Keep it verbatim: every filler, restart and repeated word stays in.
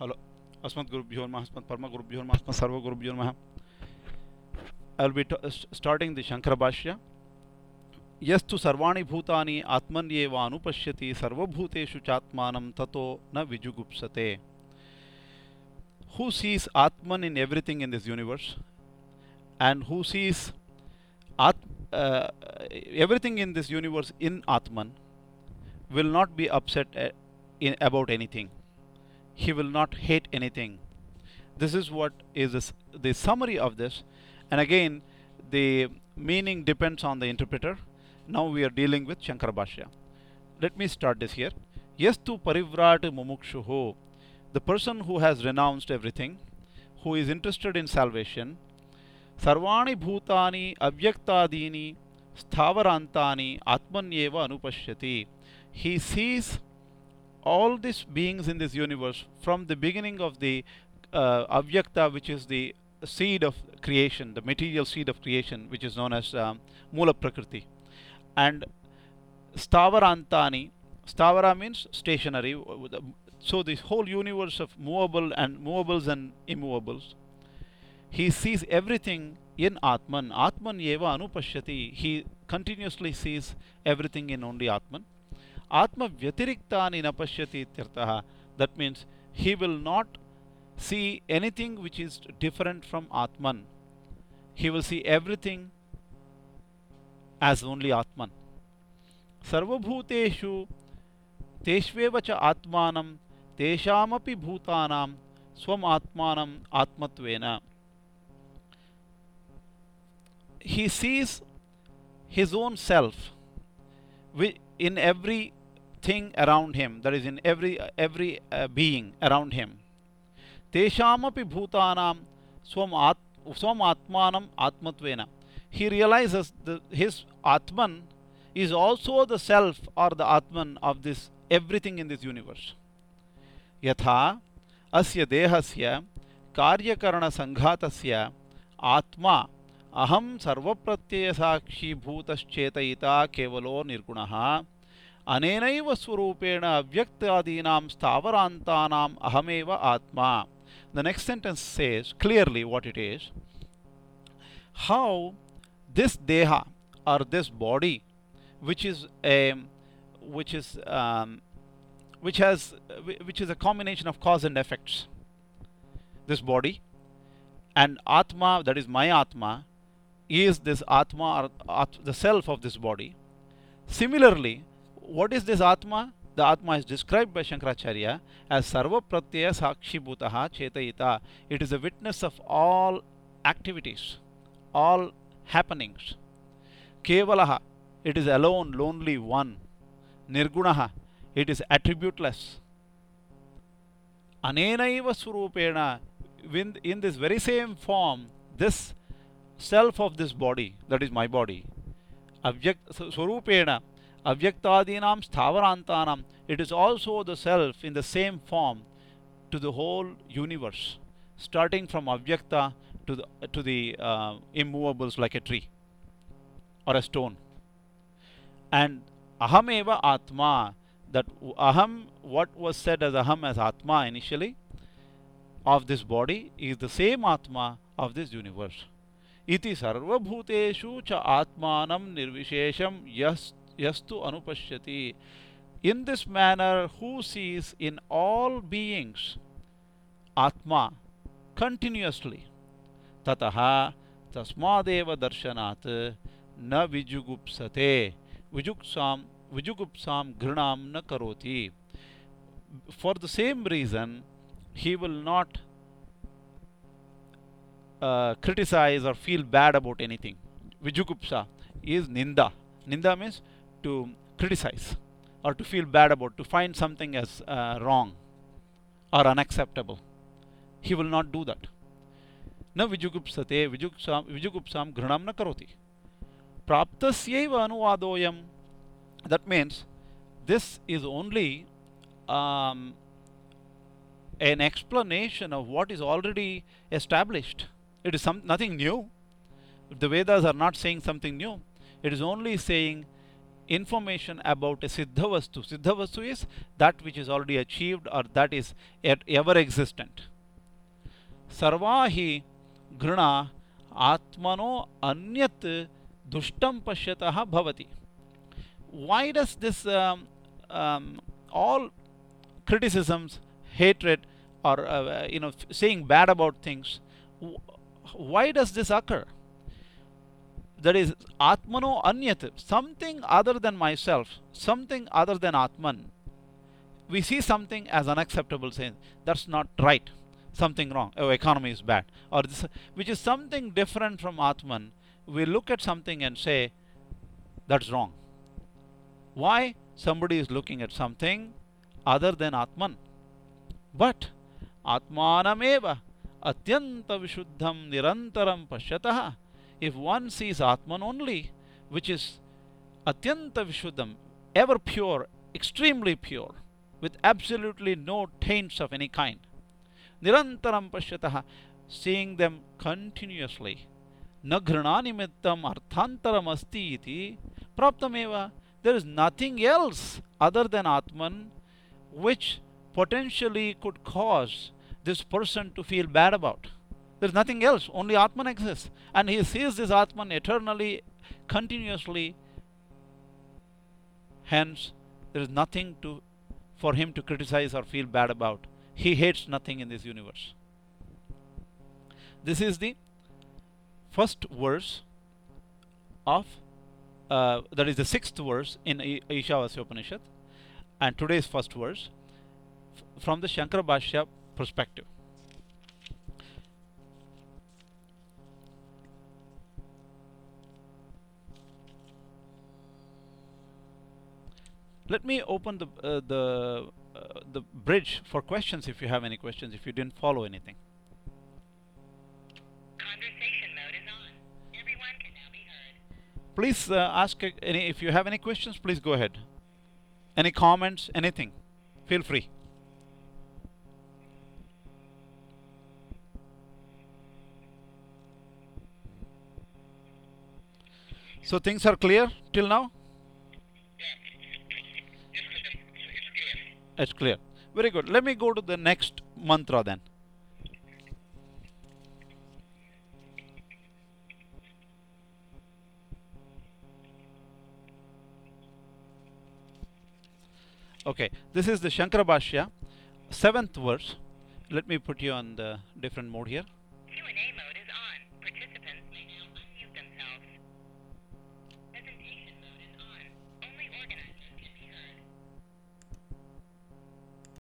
Hello. Asmat Gurubhyo Namaha, Asmat Parma Gurubhyo Namaha, Asmat Sarva Gurubhyo Namaha. I will be t- starting the Shankara Bhashya. Yastu sarvani bhutani atmanyeva anupashyati sarvabhuteshu chatmanam tato na vijugupsate. Who sees Atman in everything in this universe and who sees At, uh, everything in this universe in Atman will not be upset uh, in, about anything. He will not hate anything. This is what is this, the summary of this. And again, the meaning depends on the interpreter. Now we are dealing with Shankara Bhashya. Let me start this here. Yastu parivrat mumukshuho. The person who has renounced everything, who is interested in salvation, sarvani bhutani avyaktadini sthavarantani atmanyeva anupashyati. He sees all these beings in this universe from the beginning of the uh, avyakta, which is the seed of creation, the material seed of creation, which is known as um, Mula Prakriti. And sthavarantani, sthavara means stationary. So this whole universe of movable and movables and immovables, he sees everything in Atman. Atman eva anupashyati. He continuously sees everything in only Atman. Atma vyatiriktani napashyati ityartaha. That means he will not see anything which is different from Atman. He will see everything as only Atman. Sarvabhuteshu teshveva cha atmanam teshamapi bhutanam swam atmanam atmatvena. He sees his own self in every thing around him, that is in every every uh, being around him. Teshamapi bhutanam swam at, swam atmanam atmatvena. He realizes that his Atman is also the self or the Atman of this everything in this universe. Yatha asya dehasya karyakarana sanghatasya atma aham sarvapratyaya sakshi bhutaschetayita kevalo nirgunaha anenaiva swarupena avyaktadinam stavarantanam ahameva atma. The next sentence says clearly what it is. How this deha or this body, which is a which is um, which has which is a combination of cause and effects, this body, and atma, that is my atma, is this atma or at, the self of this body. Similarly, what is this atma? The atma is described by Shankaracharya as sarva pratyaya sakshi bhutaha chetayita. It is a witness of all activities, all happenings. Kevalaha, it is alone, lonely one. Nirgunaha, it is attributeless. Anenaiva surupena, in this very same form, this self of this body, that is my body, surupena, avyaktadinam sthavarantanam, it is also the self in the same form to the whole universe, starting from avyakta to the, to the uh, immovables like a tree or a stone. And ahameva atma, that aham, what was said as aham as atma initially of this body, is the same atma of this universe. Iti sarvabhuteshu cha atmanam nirvishesham yas, yastu anupashyati. In this manner, who sees in all beings atma continuously, tataha tasmadeva darshanat na vijugupsate vijugsam vijugupsam grinam na karoti. For the same reason, he will not uh, criticize or feel bad about anything. Vijugupsa is ninda. Ninda means to criticize or to feel bad about, to find something as uh, wrong or unacceptable. He will not do that. Na vijugupsate vijugupsam vijugupsam grinam na karoti. Praptasyeva anuvadoyam. That means this is only um, an explanation of what is already established. It is some, nothing new. The Vedas are not saying something new. It is only saying information about a Siddha Vastu. Siddha Vastu is that which is already achieved or that is ever existent. Sarvahi gruna atmano anyat dushtam pashyatah bhavati. Why does this um, um, all criticisms, hatred, or uh, you know saying bad about things, why does this occur? That is atmano anyat, something other than myself, something other than Atman. We see something as unacceptable, saying that's not right, something wrong, oh, economy is bad, or this, which is something different from Atman. We look at something and say that's wrong. Why? Somebody is looking at something other than Atman. But Atmanameva atyanta vishuddham nirantaram pashyatah. If one sees Atman only, which is atyanta vishuddham, ever pure, extremely pure, with absolutely no taints of any kind, nirantaram pashyatah, seeing them continuously, na ghrana nimittam arthantaram asti iti praptameva, there is nothing else other than Atman which potentially could cause this person to feel bad about. There is nothing else, only Atman exists, and he sees this Atman eternally, continuously. Hence, there is nothing to for him to criticize or feel bad about. He hates nothing in this universe. This is the first verse of uh, that is the sixth verse in Ishavasya Upanishad, and today's first verse from the Shankara Bhashya perspective. Let me open the uh, the uh, the bridge for questions if you have any questions, if you didn't follow anything. Conversation mode is on. Everyone can now be heard. Please uh, ask any, if you have any questions, please go ahead. Any comments, anything, feel free. So things are clear till now? It's clear. Very good. Let me go to the next mantra then. Okay, this is the Shankara Bhashya, seventh verse. Let me put you on the different mode here. Q and A mode